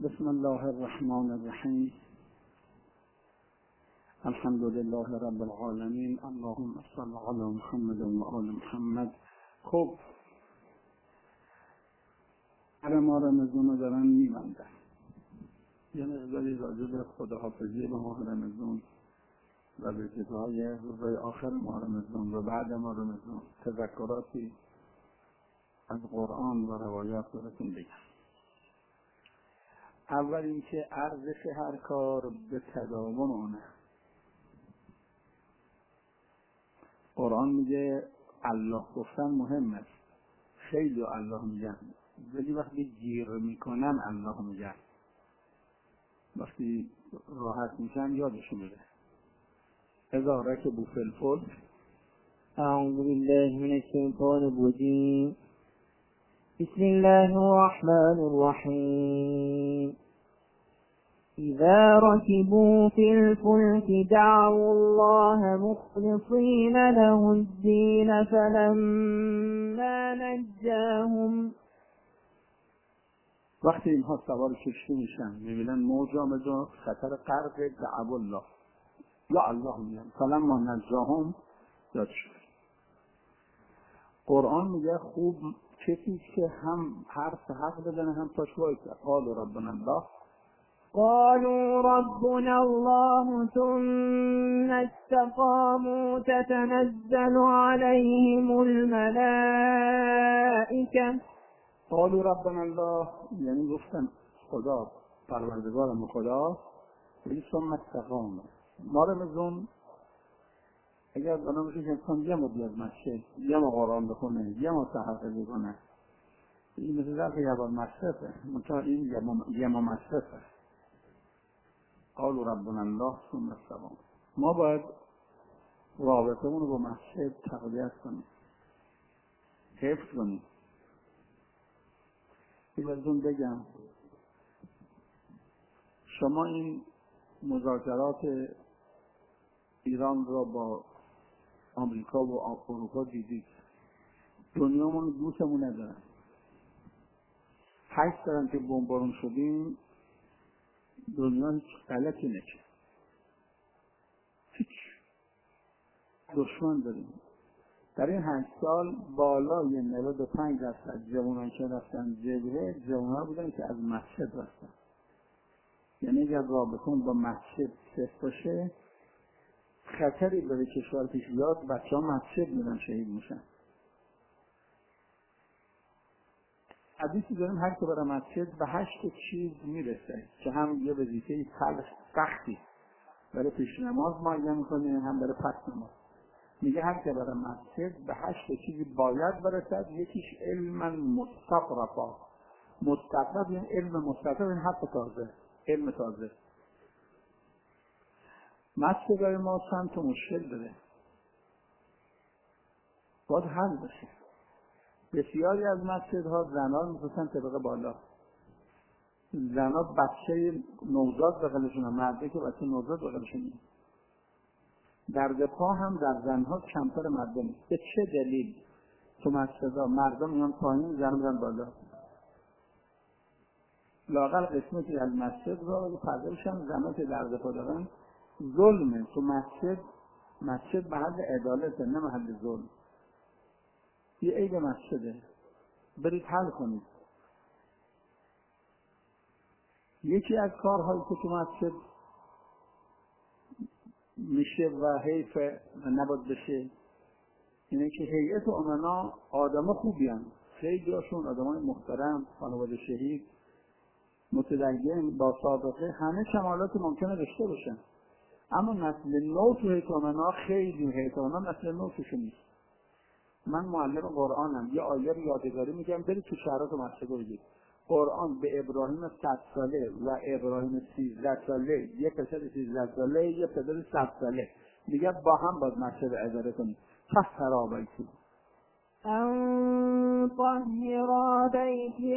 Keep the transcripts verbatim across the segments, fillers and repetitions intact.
بسم الله الرحمن الرحیم. الحمد لله رب العالمین. اللهم صل علی محمد و آل محمد. خب هر ما رمضان رو دارن میبندن، یه مقداری راجع به خداحافظی به ماه رمضان و به جزای روزهای آخر ماه رمضان و بعد ماه رمضان تذکراتی از قرآن و روایات براتون بگم. اول اینکه ارزش هر کار به تداوم اونه. قرآن میگه الله گفتن مهم است، خیلی الله میگن، ولی وقتی گیر میکنن الله میگن، وقتی راحت میشن یادشون میره. اذا رکبوا فی الفلک. اعوذ بالله من الشیطان الرجیم. بسم الله الرحمن الرحیم. إذا ركبوا في الفلك دعوا الله مخلصين له الدين فلما نجاهم. وقتی اینها سوار کشتی میشن میبینن موج آمده و خطر غرق، دعوا الله، یا الله میگن فلما نجاهم یاد شد. قرآن میگه خوب کسی که هم حرف حق بزنه هم پاش وایسه. قالوا ربنا الله قالوا ربنا الله ثم استقاموا تتنزل عليهم الملائكة. قالوا ربنا الله یعنی گفتن خدا پروردگارم خدا، ولی ثم استقاموا. ما رمضان اگر بنا بشه که انسان یه ما بیاد مسجد، یه ما قرآن بخونه، یه ما سحر بکنه، این مثل ظرف یه بار مصرفه، منتها این یه ما مصرفه. قالوا ربنا الله ثم استقاموا. ما باید رابطمون رو با مسجد تقویت کنیم، حفظ کنیم. این بهتون بگم، شما این مذاکرات ایران را با آمریکا و اروپا دیدید، دنیامون دوستمون ندارن. هشت سال که بمبارون شدیم دنیا هیچ غلطی نکرد، هیچ دشمن داریم. در این هشت سال بالای نود و پنج درصد جوانان که رفتن جبهه جوانان بودن که از مسجد رفتن. یعنی اگر رابطون با مسجد صفر باشه، خطری برای کشور پیش بیاد، بچه ها مسجد میرن شهید میشن. حدیثی داریم هر که برای مسجد به هشت چیز میرسه که هم یه وظیفه تلخ سختی برای پیش نماز معین میکنه، هم برای پس نماز. میگه هر که برای مسجد به هشت چیزی باید برسد. یکیش علم مستقرفا. مستقرف یعنی علم مستقرف، این حرف تازه، علم تازه. مسجد ما چند تا مشکل داره، باید حل بشه. بسیاری از مسجدها زنان میخواستن طبقه بالا، زنها بچه نوزاد بغلشون، مرده که بچه نوزاد بغلشون. درد پا هم در زنها کمتر مرده نیست. به چه دلیل؟ تو مسجدها مردم میان پایین، زن میرن بالا. لااقل قسمتی از مسجد را پرده بشن، زنها که درد پا دارن. ظلمه تو مسجد. مسجد محل عدالته، نه محل ظلم. یه عیب مسجده، برید حل کنید. یکی از کارهایی که تو مسجد میشه و حیف و نباید بشه اینه که هیئت امنا آدم خوبی هم، خیلی هاشون آدم های محترم، خانواده شهید، متدین، با سابقه، همه کمالات ممکنه داشته باشن، اما نسل نو تو هیئت امنا خیلی هیئت امنا نسل نو توشون نیست. من معلم قرآنم، یه آیه رو یادگاری میگم، برید تو شهرات و مسجد رو بگید. قرآن به ابراهیم صد ساله و ابراهیم سیزده ساله، یه پسر سیزده ساله، یه پسر صد ساله، میگه با هم باید مسجد اداره کنید. طهر بیتی أن طهر بيتي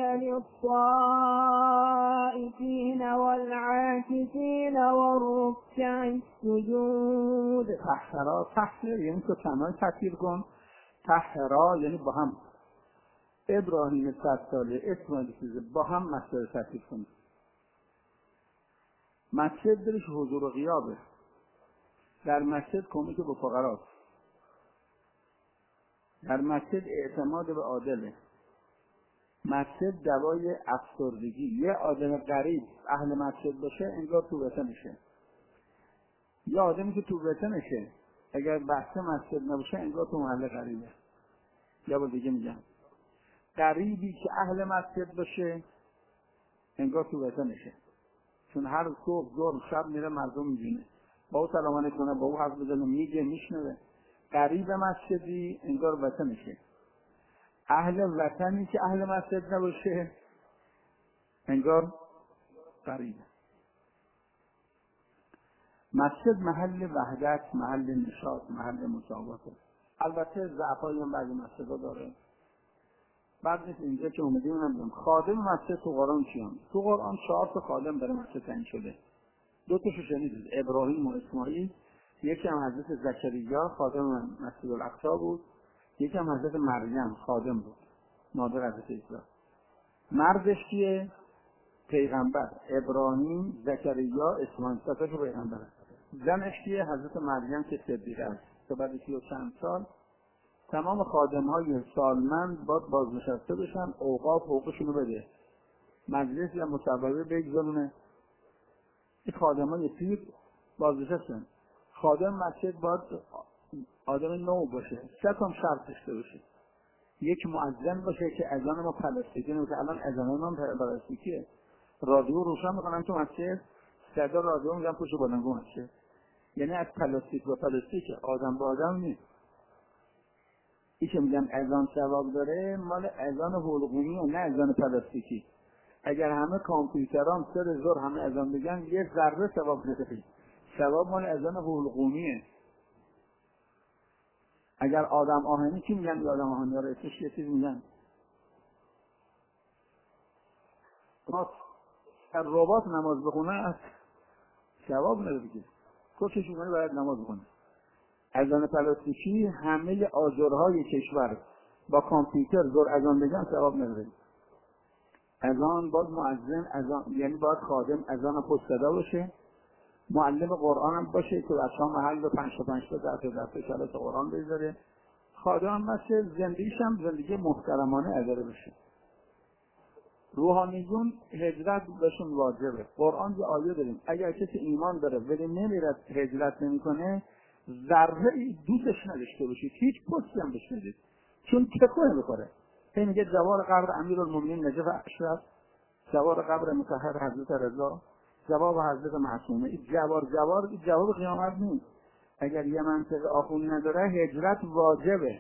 للطائفين والعاكفين والركع السجود. طهر، طهر یعنی تو تنهای تطهیر کن. طهر یعنی با هم. ابراهیم صد ساله، اسماعیل سیزده، با هم مسجد تطهیر کنید. مسجد درش حضور و غیابه. در مسجد کمک به فقراست. در مسجد اعتماد به عادله. مسجد دوای افسردگی. یه آدم غریب اهل مسجد باشه انگار تو وطنشه. یه آدمی که تو وطنشه اگر بحث مسجد نباشه انگار تو محل غریبه. یا با دیگه میگم غریبی که اهل مسجد باشه انگار تو وطنشه، چون هر صبح ظهر شب میره مردم میبینه، با او سلام علیکم کنه، با او حرف بزنه، میگه میشنوه. غریب مسجدی انگار وطنشه. اهل وطنی که اهل مسجد نباشه انگار غریبه. مسجد محل وحدت، محل نشاط، محل مساواته. البته ضعفایی هم بعضی مسجدها داره. بعد نیست اینجا که اومدیم نمیدونم خادم مسجد تو قرآن کیان؟ تو قرآن چهار تا خادم برای مسجد تعیین شده. دو تاشو شنیدید، ابراهیم و اسماعیل. یکی هم حضرت زکریا خادم مسجد الاقصی بود، یکی هم حضرت مریم خادم بود، مادر حضرت عیسی. مردش کیه؟ پیغمبر ابراهیم، زکریا، اسماعیل. سه تاشو پیغمبر. زنش کیه؟ حضرت مریم که صدیقه است. که بعد سی و چند سال تمام خادم‌های سالمند باید بازنشسته بشن، اوقاف حقوقشون رو بده، مجلس یا مصوبه بگذارونه. این خادم‌های پیر بازنشستن. خادم مسجد باید آدم نو باشه. سه تا شرط داشته باشه. یک مؤذن باشه که اذان ما پلاستیکی نمیشه. الان اذان ما پلاستیکیه. رادیو روشن میکنن تو مسجد، صدا رادیو میگن پشت بلندگو مسجد. یعنی از پلاستیک و پلاستیک، آدم با آدم نیست. این که میگن اذان ثواب داره مال اذان حلقومی و نه اذان پلاستیکی. اگر همه کامپیوتران سر زور همه اذان بگن یه ذره ثواب نداره. ثواب مال اذان حلقومیه. اگر آدم آهنی چی میگن؟ یا آدم آهنی ها رو اسمش یه چیز میگن ربات. ربات نماز بخونه ثواب نداره که کشش میکنه باید نماز بخونه. اذان پلاستیکی همه آجرهای کشور با کامپیوتر زور اذان بگن ثواب نداره. اذان باید مؤذن اذان، یعنی باید خادم اذان پشت صدا باشه، معلم قرآن هم باشه که بچه‌ها محل رو پنج تا پنج تا در تا در کلاس قرآن بذاره. خادم باشه، زندگیش هم زندگی محترمانه اداره بشه. روحانیون هجرت بهشون واجبه. قرآن یه آیه داریم اگر کسی ایمان داره ولی نمیره هجرت نمیکنه ذره دوستش نداشته باشید، هیچ پستی هم بهش ندید، چون تکون میخوره. این میگه جوار قبر امیرالمومنین نجف اشرف، جوار قبر مطهر حضرت رضا، جواب حضرت معصومه. این جوار جوار جواب قیامت نیست. اگر یه منطقه آخونی نداره هجرت واجبه.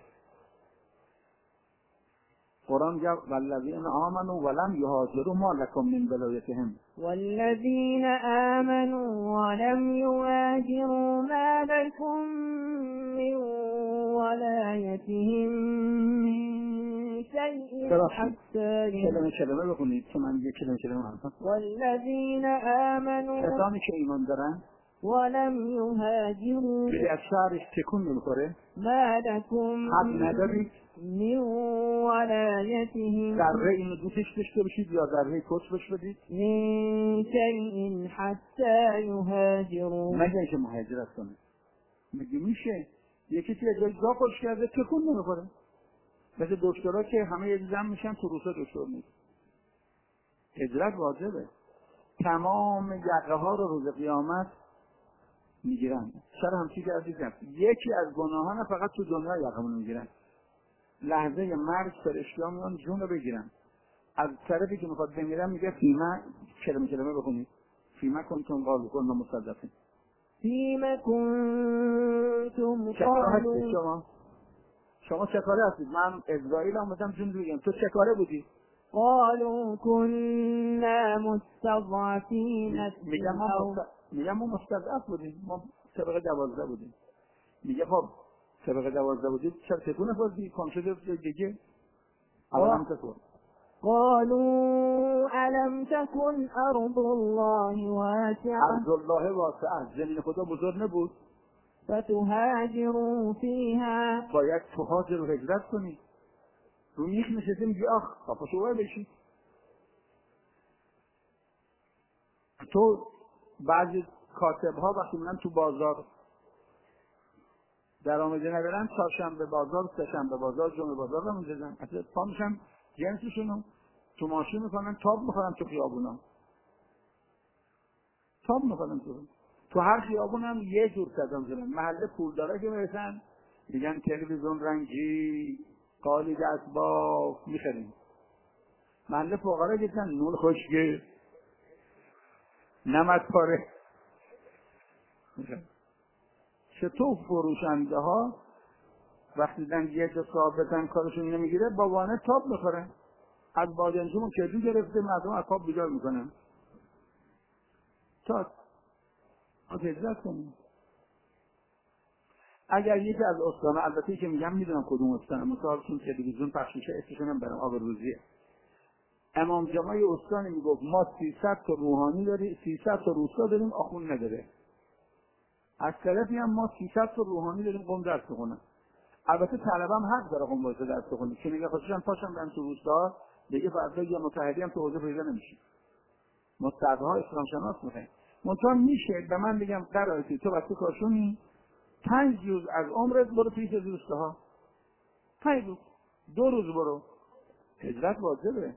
قرآن میگه والذین آمنوا ولم یهاجروا ما لکم من ولایتهم. والذین آمنوا ولم یهاجروا ما لکم من ولایتهم من شیء حتی کلمه کلمه بخونید که من یک کلمه کلمه هستم. والذین آمنوا کسانی که ایمان دارن ولم یهاجروا به از شهرش تکون نمیخوره ما لکم حق ندارید من ولایتهم ذره اینو دوستش داشته باشید یا ذره کش بش بدید من شیء حتی یهاجروا مگه اینکه مهاجرت کنه. مگه میشه یکی که جای جا خوش کرده تکون نمیخوره؟ مثل دکترها که همه یه جمع میشن تو روسا دکتر نیست. هجرت واجبه. تمام یقه ها رو روز قیامت میگیرن. چرا همچی کردید؟ یکی از گناهان فقط تو دنیا یقمون میگیرن. لحظه مرگ فرشته‌ها میان جون رو بگیرن. از طرفی که میخواد بمیرن میگه فیما کلمه کلمه بخونید. فیما کنتم قالوا كنا مصدقین. فیما کنتم قالوا شما شما چه کاره هستید؟ من اسرائیل آمدم جون بگیرم. تو چه کاره بودی؟ قالوا كنا مستضعفین. میگم ما میگم ما مستضعف بودیم، ما طبقه دوازده بودیم. میگه خب طبقه دوازده بودید چرا تکون نخوردی؟ کام شده دیگه الان تکون. قالوا الم تكن ارض الله واسعه. ارض الله واسعه، زمین خدا بزرگ نبود؟ فتهاجروا فيها، باید تهاجر و هجرت کنی. رو میخ نشسته میگی آخ خفا شو بشی. تو بعضی کاتب ها وقتی میرن تو بازار درآمده ندارن، چهارشنبه بازار، سه‌شنبه بازار، جمعه بازار رو می‌ذارن، اصلا پا میشن جنسشون تو ماشین میکنن، تاب میخورن تو خیابونا، تاب میخورن تو تو هر خیابون هم یه جور صدا میزنن. محله پولدارا که میرسن میگن تلویزیون رنگی، قالی دست باف میخریم. محله فقرا گفتن نون خشکه، نمک پاره. چطور فروشنده ها وقتی دیدن یه جا ثابتن کارشون نمیگیره با وانه تاب میخورن، از بادنجون کدو گرفته مردم از خواب بیدار میکنن. تا ما تجربه کنیم. اگر یکی از استان، البته که میگم میدونم کدوم استان، مثلا چون تلویزیون پخش میشه اسمشون هم برام آبروزیه، امام جمعه استانی میگفت ما سیصد تا روحانی داریم، سیصد تا روستا داریم، آخون نداره. از طرفی هم ما سیصد تا روحانی داریم، قم درس بخونن. البته طلبه هم حق داره قم واسه درس بخونه، که میگه خودشون پاشم برن تو روستا، دیگه فردا یا متحدی هم تو حوزه پیدا نمیشه. مستعدها اسلام شناس میخوایم. منتها میشه به من بگم قرارتی تو وقتی کارشونی پنج روز از عمرت برو پیش روستاها، پنج روز، دو روز برو. هجرت واجبه،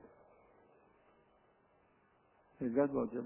هجرت واجبه.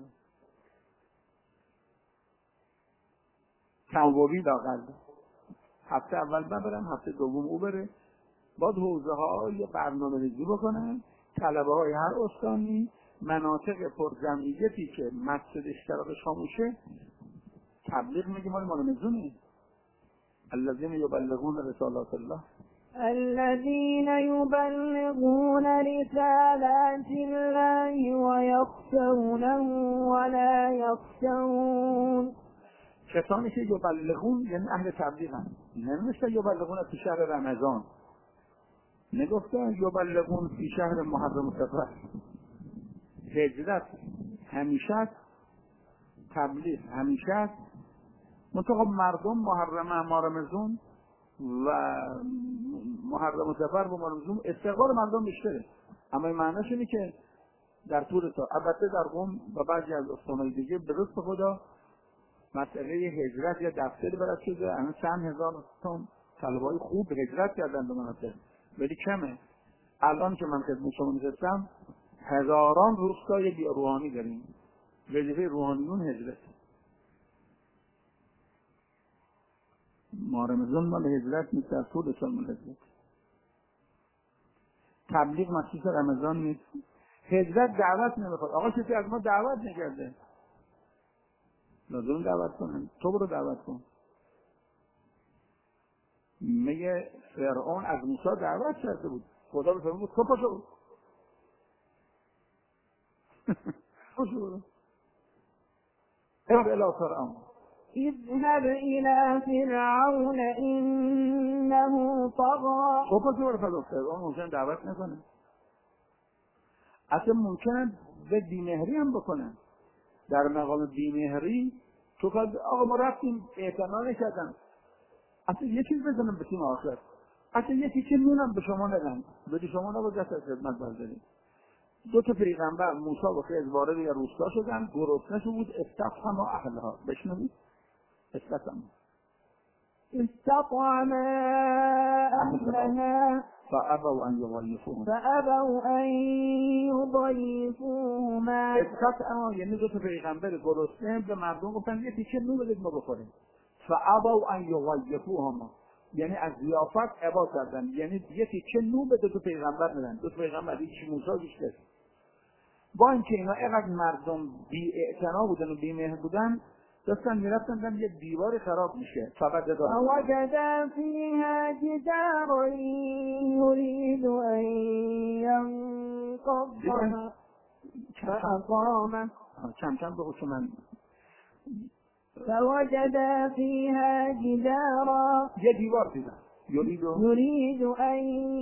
تنوبی لاغل هفته اول ببرم، هفته دوم او بره، باید حوزه ها یه برنامه ریزی بکنن، طلبه های هر استانی مناطق پرجمعیتی که مسجد اشتراکش خاموشه تبلیغ میگه مال مالمزونه. الذين يبلغون رسالات الله الذين يبلغون رسالات الله ويخشونه ولا يخشون. کسانی که یبلغون یعنی اهل تبلیغ هم، نمیشه یبلغون فی شهر رمضان، نگفتن یبلغون فی شهر محرم صفر. هجرت همیشه، تبلیغ همیشه. منطقه مردم محرم رمضان و محرم صفر و محرم استقبال مردم بیشتره، اما این معنیش اینه که در طول تا البته در قم و بعضی از استان‌های دیگه به رزق خدا مسئله هجرت یا دفتری برد شده، الان چند هزار تا طلبه‌های خوب هجرت کردن به مناطق، ولی کمه. الان که من خدمت شما نشستم هزاران روستای بیا روحانی داریم، وظیفه روحانیون هجرت. ما رمضان مال هجرت نیست، در طول سال مال هجرت. تبلیغ مخصوص رمضان نیست. هجرت دعوت نمیخواد. آقا کسی از ما دعوت نکرده، لازم دعوت کنن، تو برو دعوت کن. میگه فرعون از موسی دعوت کرده بود، خدا به فرعون بود تو پاشو پاشو برو اذهب الى فرعون اذهب الى فرعون انه طغى. تو پاشو برو فضا. فرعون ممکن دعوت نکنه، اصلا ممکنه به بیمهری هم بکنن. در مقام بیمهری تو که آقا ما رفتیم اعتنا نکردن، اصلا یه چیز بزنم به تیم آخر، اصلا یه تیکه نونم به شما ندن، بدی شما نباید دست از خدمت بردارید. دو تا پیغمبر موسی و خضر وارد یه روستا شدن، گرسنه بود، استطعم اهلها. بشنوید استطعم استطعم اهلها فابوا ان یضیفوهما فابوا ان یضیفوهما. استطعم یعنی دو تا پیغمبر گرسنه به مردم گفتن یه تیکه نون بدید ما بخوریم. فابوا ان یضیفوهما یعنی از ضیافت ابا کردن، یعنی یه تیکه نون به دو تا پیغمبر ندن. دو تا پیغمبر یکی موسی بیشتر. با اینکه اینا اینقدر مردم بی اعتنا بودن و بی مهر بودن، داشتن میرفتن دن یه دیوار خراب میشه. فقط دادن وجد فیها جدارا یرید ان ینقضها فاقامه. کم کم بگو که من فوجد فیها جدارا یه دیوار دیدن یرید یرید ان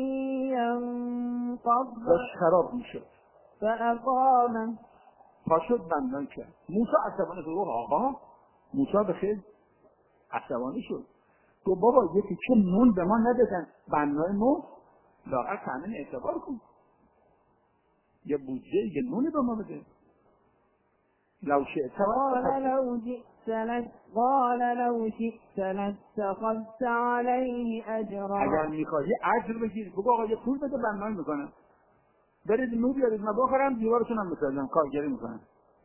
ینقضها داشت خراب میشه. فاقامه. پاشد بندان کرد. موسی عصبانی شد، آقا موسی به خیلی عصبانی شد، تو بابا یه تیکه نون به ما ندادن، بنای ما لاغر تامین اعتبار کن، یه بودجه یه نونی به ما بده. لو شئت قال لو جئت لت قال لو شئت لاتخذت عليه اجرا. اگر میخوای اجر بگیر، بگو آقا یه پول بده بنایی میکنم، برید نو بیارید من بخورم دیوارتون هم بسازم، کارگری میکنم.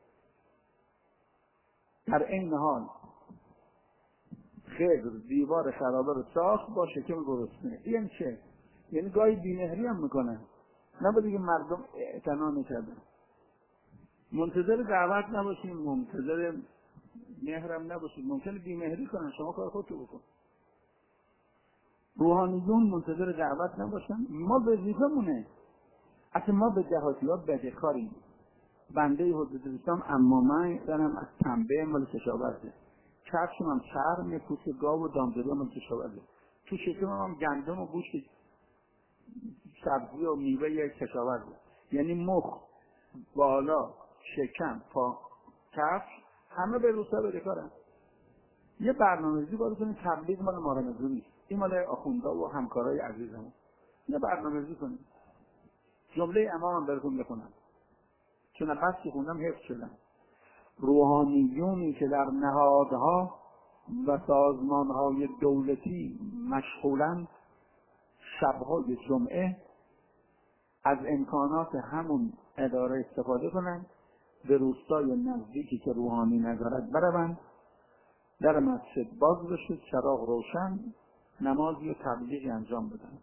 در این حال خضر دیوار خرابه رو ساخت با شکم گرسنه. این چه؟ یعنی گاهی بی‌مهری هم میکنه، نه دیگه مردم اعتنا نکردن. منتظر دعوت نباشیم، منتظر مهرم نباشید، ممکنه بی‌مهری کنن، شما کار خودتو بکن. روحانیون منتظر دعوت نباشن. ما وظیفه‌مونه، اصلا ما به دهاتی‌ها بدهکاریم. بنده حضرت اسلام اما من دارم از تنبه مال کشاورزه، کفشم هم چرم پوست گاو و دامداری مال کشاورزه، تو شکم هم گندم و گوشت سبزی و میوه کشاورزه. یعنی مخ، بالا، شکم، پا، کفش همه به روستا بدهکارن. یه برنامه‌ریزی باید کنیم. تبلیغ مال مارمزون نیست، این مال آخوندا و همکارای عزیزمون. یه برنامه‌ریزی کنیم. جمله امام براتون بخونم چون بس که خوندم حفظ شدم. روحانیونی که در نهادها و سازمانهای دولتی مشغولند، شبهای جمعه از امکانات همون اداره استفاده کنند، به روستای نزدیکی که روحانی ندارد بروند، در مسجد باز بشه، چراغ روشن، نمازی و تبلیغی انجام بدن.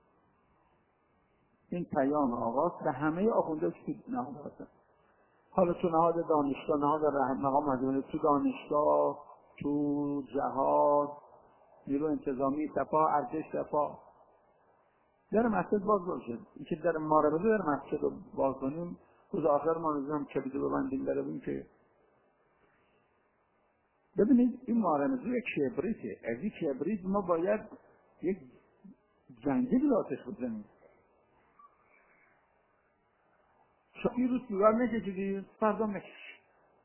این پیام آغاز به همه آخونده که نهاد هستن. حالا تو نهاد دانشگاه، نهاد مقام معظم تو دانشگاه، تو جهاد، نیرو انتظامی، سپاه، ارتش سپاه، در مسجد باز باشه. این که در ماربده در مسجد رو باز کنیم، روز آخر ما نزدیم کبیده ببندیم برویم که ببینید این مارمزو یک کبریته. از این کبریت ما باید یک جنگی به آتش بزنیم. شما روز سیگار نکشیدی، فردا نکش.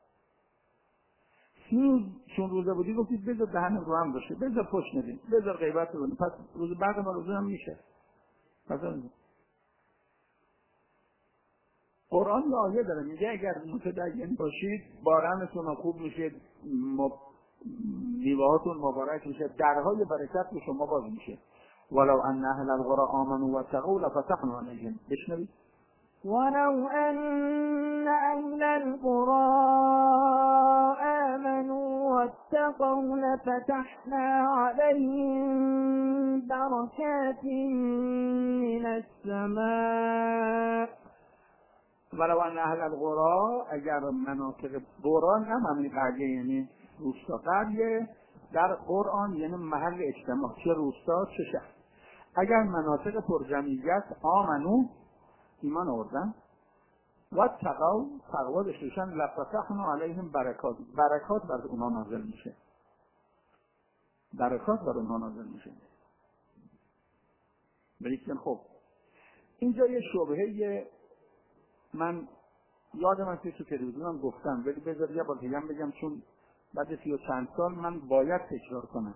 سی روز چون روزه بودی گفتید بذار دهن رو هم باشه، بذار پشت ندیم، بذار غیبت رو بودیم، پس روز بعد ما روزه هم میشه. قرآن یه آیه داره میگه اگر متدین باشید بارانتون خوب میشه، میوهاتون مبارک میشه، درهای برکت به شما باز میشه. ولو ان اهل القرى آمنوا واتقوا لفتحنا علیهم. بشنوید. ولو ان اهل القرى آمنوا واتقوا لفتحنا عليهم بركات من السماء. ولو ان اهل القرى، اگر مناطق قرآن هم همین قریه یعنی روستا، قریه در قرآن یعنی محل اجتماع، چه روستا چه شهر، اگر مناطق پرجمعیت آمنو ایمان آوردن و تقوا تقوا داشتن، لفتحنا علیهم برکات، برکات بر اونها نازل میشه، برکات بر اونها نازل میشه. بلیکن خب اینجا یه شبهه من یادم از تو تلویزیونم گفتم، ولی بذار یه بار دیگه بگم چون بعد سی و چند سال من باید تکرار کنم.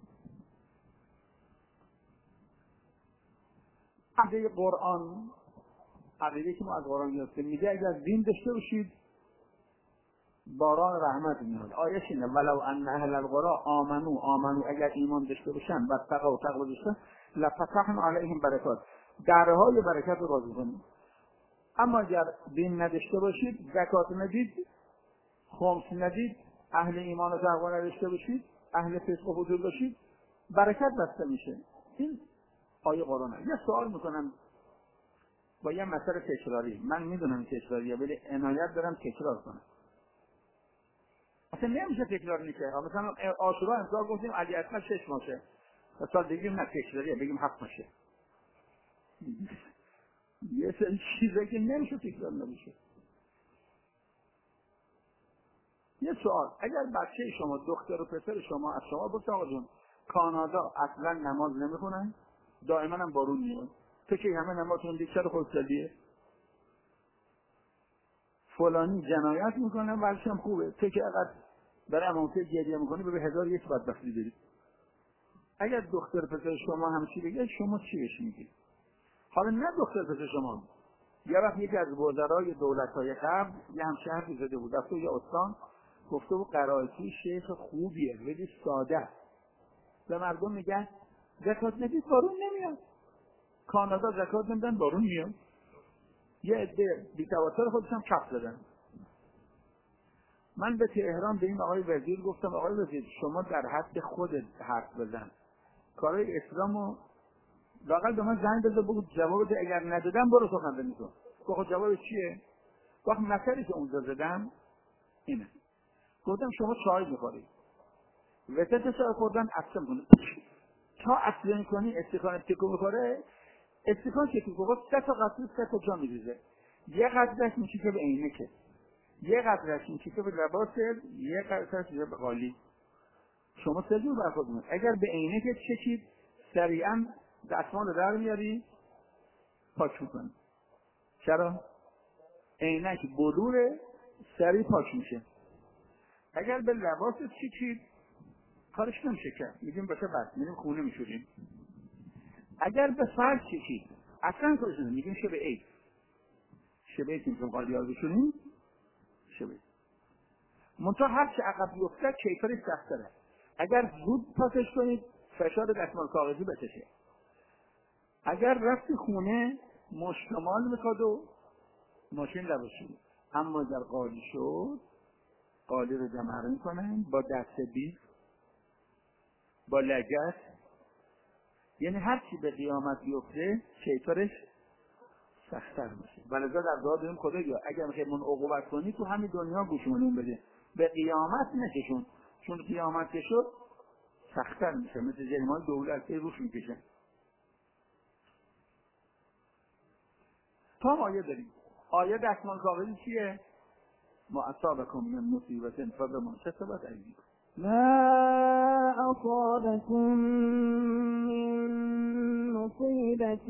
عقیده قرآن، عقیده که ما از قرآن گرفتیم میگه اگر دین داشته باشید باران رحمت میاد. آیه اینه ولو ان اهل القرى آمنو آمنو اگر ایمان داشته باشن و تقوا و تقوا داشتن لفتحنا علیهم برکات، درهای برکت رو باز می‌کنیم. اما اگر دین نداشته باشید، زکات ندید، خمس ندید، اهل ایمان و تقوا نداشته باشید، اهل فسق و فجور باشید، برکت بسته میشه. این آیه قرآنه. یه سوال میکنم با یه مسئله تکراری، من میدونم تکراریه ولی عنایت دارم تکرار کنم. اصلا نمیشه تکرار نکنه. مثلا عاشورا امسال گفتیم علی اکبر شش ماشه، سال دیگه نه تکراریه بگیم هفت ماشه. یه سری چیزایی که نمیشه تکرار نمیشه. یه سوال، اگر بچه شما دختر و پسر شما از شما بپرسه آقا جون کانادا اصلا نماز نمیخونن، دائما هم بارون میاد، تو که همه نماز خوندی چرا خودسردیه؟ فلانی جنایت میکنه ورش هم خوبه، تو که اگر برای امامته گریه میکنی به هزار یک بدبختی دارید. اگر دختر پسر شما همچی بگه شما چی بهش میگید؟ حالا نه دختر پسر شما، یه وقت یکی از وزرای دولت‌های قبل یه همشهری زده بود، رفته یه استان گفته بود قرائتی شیخ خوبیه ولی ساده. به مردم میگن زکات ندید بارون نمیاد. کانادا زکات نمیدن بارون میاد. یه عده بی‌تواتر خودشون کف زدن. من به تهران به این آقای وزیر گفتم آقای وزیر شما در حد خودت حرف بزن. کارهای اسلامو لااقل به من زنگ بزن بگو جواب ده، اگر ندادم برو سخنرانی کن. گفت جواب چیه؟ وقت مثلی که اونجا زدم اینه. گفتم شما چای میخورید. وسط چای خوردن عطسه میکنه. تا عطسه میکنی استکان تکو میخوره، استکان تکو میخوره سه تا قطره سه تا جا میریزه. یه قطرهش میشه به عینکه. یه قطرهش میشه به لباسه، یه قطرهش میشه به قالی. شما سه جور برخورد میکنید. اگر به عینکت چکید سریعا دستمال در میاری پاک میکنی. چرا؟ عینک بلوره سریع پاک میشه. اگر به لباست چکید کارش نمیشه کرد، میگیم باشه بس میریم خونه میشوریم. اگر به فرد چکید اصلا کارش نمیشه، میگیم شبه عید. شبه عید میگیم قالی ها بشونیم شبه عید. منتها هر چه عقب بیفته کیفرش سخت‌تره. اگر زود پاسش کنید فشار دستمال کاغذی بکشه. اگر رفتی خونه مشتمال میخواد و ماشین لباشید. اما در قالی شد قالی رو جمع میکنن با دست بیف با لگت، یعنی هر چی به قیامت بیفته کیفرش سخت‌تر میشه. ولذا در دعا داریم خدایا اگر میخوای من عقوبت کنی تو همین دنیا گوشمون بده، به قیامت نکشون، چون قیامت که شد سخت‌تر میشه، مثل جریمه‌های دولتی روش میکشه. تا آیه داریم. آیه دستمال کاغذی چیه؟ ما اصابکم من مصیبت فبما کسبت ایدیکم. ما أصابكم من مصيبة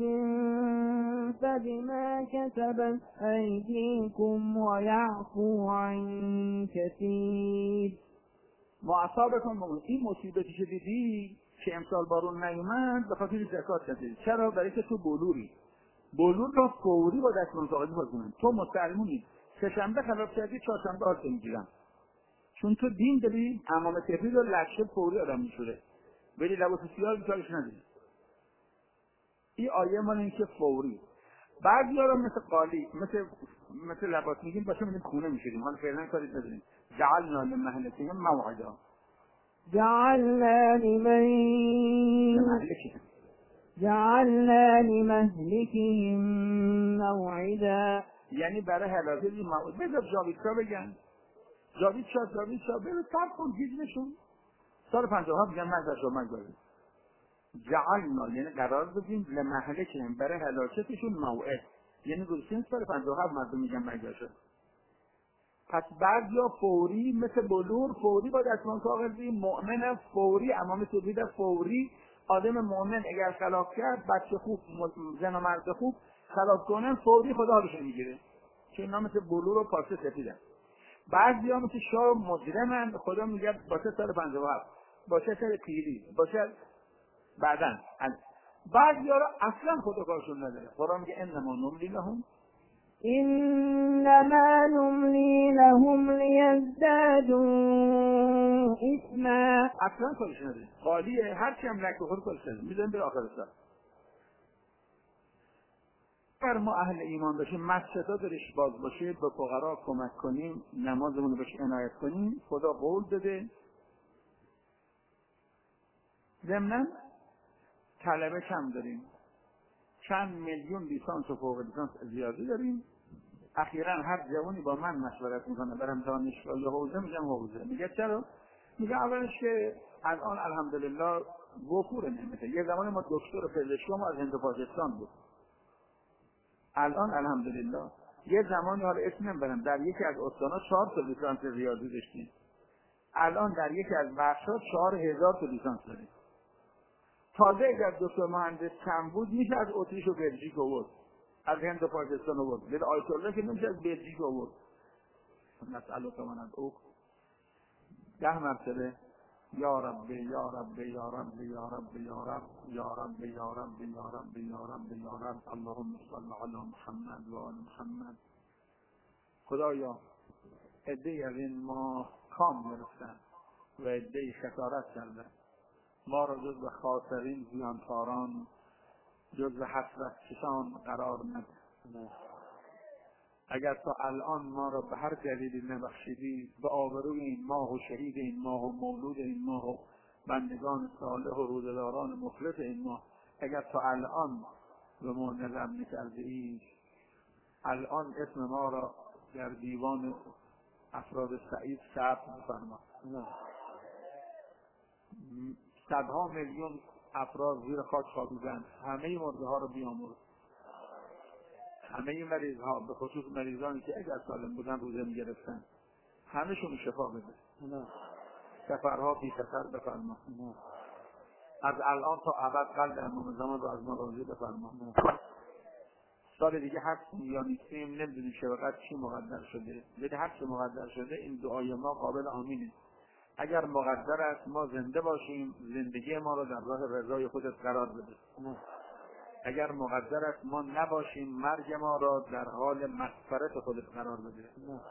فبما كسبت أيديكم ويعفو عن كثير. ما اصابکم من این مصیبتی که دیدی که امسال بارون نیومد به خاطر زکات ندادی. چرا؟ برای که تو بلوری. بلور را فوری با دستمال کاغذی پاک کنن. تو مسلمونی سه‌شنبه خلاف کردی چهارشنبه آرد میگیرن. چون تو دین داری امام تفرید رو لشه فوری آدم میشوره ولی لباس سیاه بیچارش نداری. این آیه مال این که فوری. بعضی ها رو مثل قالی مثل مثل لباس میگیم باشه میدیم خونه میشوریم. حالا فعلا کاری نداریم. جعلنا لمهلکهم موعدا. جعلنا لمن جعلنا لمهلكهم موعدا. یعنی برای هلاکت این موعد. بذار جاوید شاه بگن جاوید شاه جاوید شاه برو صبر کن گیجشون سال پنجاه ها بگن مگذر شاه مگذر. جعلنا یعنی قرار بدیم لمهلکهم برای هلاکتشون موعد، یعنی گذاشتیم سال پنجاه ها مردم میگن مگذر شاه. پس بعضیا فوری مثل بلور فوری با دستمال کاغذی، مؤمن فوری، امام توحید فوری. آدم مؤمن اگر خلاف کرد بچه خوب زن و مرد خوب خلاف کنن فوری خدا حالش میگیره که اینا مثل بلور و پاسه سفیدن. بعضیا مثل شاه مجرمن خدا میگه باشه سال پنجاه و هفت باشه سال پیری باشه بعدن. بعضیا رو اصلا خدا کارشون نداره. قرآن میگه انما نملی لهم إنما نملي لهم ليزدادوا إثما. اصلا کارش نداره. خالیه هر چی هم لک بخور کارش نداره. میذاریم به آخر سال. اگر ما اهل ایمان باشیم مسجدها درش باز باشه به فقرا کمک کنیم نمازمون رو بهش عنایت کنیم خدا قول داده. ضمناً طلبه کم داریم. چند میلیون لیسانس و فوق لیسانس زیادی داریم. اخیراً هر جوانی با من مشورت میکنه برم دانشگاه یا حوزه میگم حوزه. میگه چرا؟ میگه اولش که الان الحمدلله وفور نعمته. یه زمانی ما دکتر پزشکی ما از هند و پاکستان بود. الان الحمدلله یه زمانی حالا اسم نمیبرم در یکی از استان‌ها چهار تا لیسانس ریاضی داشتیم. الان در یکی از بخش‌ها چهار هزار تا لیسانس داریم. تازه اگر دکتر مهندس کم بود میشه از اتریش و بلژیک آورد. از هند و پاکستان آورد. ولی آیت الله که نمیشه از بلژیک آورد. مسئله تمام او ده مرتبه یا رب یا رب یا رب یا رب یا رب یا رب یا رب یا رب یا رب یا رب اللهم صل علی محمد و آل محمد. خدایا عده‌ای از این ما کام گرفتن و عده‌ای خسارت کردن، ما را جز به خاسرین زیانکاران، جز به حسرت کشان قرار نده. اگر تا الان ما را به هر دلیلی نبخشیدی، به آبروی این ماه و شهید این ماه و مولود این ماه و بندگان صالح و روزداران مخلص این ماه، اگر تا الان به ما نظر نکرده ای، الان اسم ما را در دیوان افراد سعید ثبت بفرما. صدها میلیون افراد زیر خاک خوابیدند، همه مرده ها رو بیامرز، همه مریض ها به خصوص مریضانی که اگر سالم بودن روزه می گرفتن همه شون شفا بده. سفرها بی خطر بفرما. از الان تا ابد قلب امام زمان رو از ما راضی بفرما. سال دیگه هستیم یا نیستیم نمیدونیم چه وقت چی مقدر شده، ولی هر چه مقدر شده این دعای ما قابل آمینه. اگر مقدر است ما زنده باشیم، زندگی ما رو در راه رضای خودت قرار بده. اگر مقدر است ما نباشیم، مرگ ما را در حال مغفرت خودت قرار بده.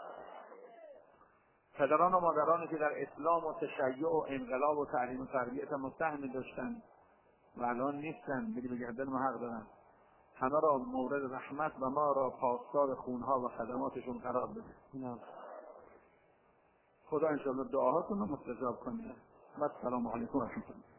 پدران و مادرانی که در اسلام و تشیع و انقلاب و تعلیم و تربیت مساهمه داشتن و الان نیستن، ولی به گردن ما حق دارن، همه را مورد رحمت و ما را پاسدار خونها و خدماتشون قرار بده. خدا انشاءالله دعاهاتون رو مستجاب کنه. و السلام علیکم و رحمت الله.